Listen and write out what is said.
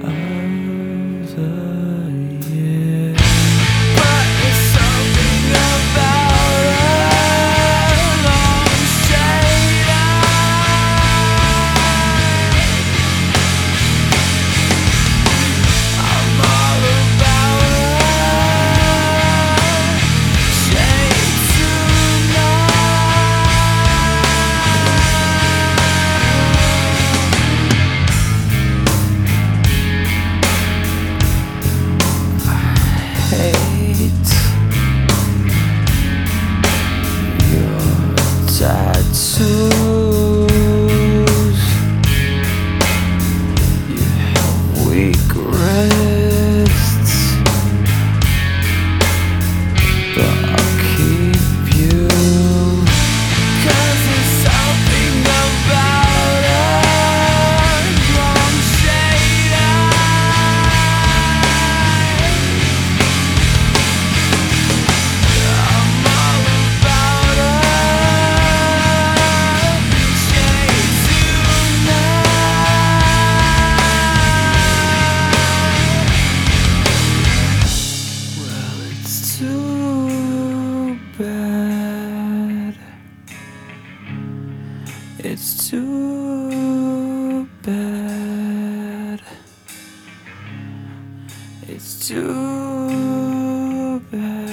of the year. But there's something about a long straight I'm all about a shade tonight. Hate your tattoos. You have weak wrists, but I'll keep you. 'Cause there's something about a long shade I'm all about a shade tonight. Well, it's too bad. It's too bad. It's too bad.